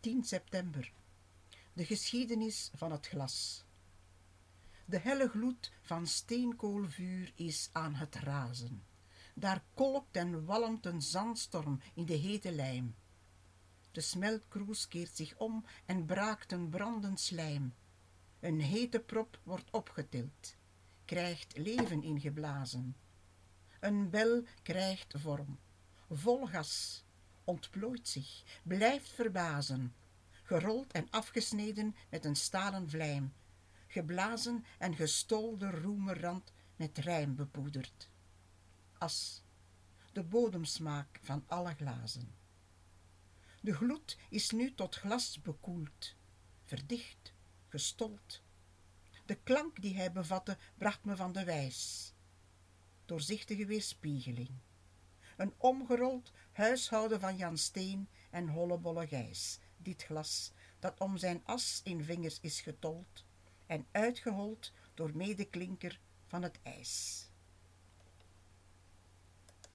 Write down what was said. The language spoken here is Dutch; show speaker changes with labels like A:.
A: 10 september. De geschiedenis van het glas. De helle gloed van steenkoolvuur is aan het razen. Daar kolkt en walmt een zandstorm in de hete lijm. De smeltkroes keert zich om en braakt een brandend slijm. Een hete prop wordt opgetild, krijgt leven ingeblazen. Een bel krijgt vorm, vol gas, ontplooit zich, blijft verbazen. Gerold en afgesneden met een stalen vlijm, geblazen en gestolde roemerrand met rijm bepoederd. As, de bodemsmaak van alle glazen. De gloed is nu tot glas bekoeld, verdicht, gestold. De klank die hij bevatte bracht me van de wijs. Doorzichtige weerspiegeling. Een omgerold huishouden van Jan Steen en hollebolle Gijs. Dit glas, dat om zijn as in vingers is getold en uitgehold door medeklinker van het ijs.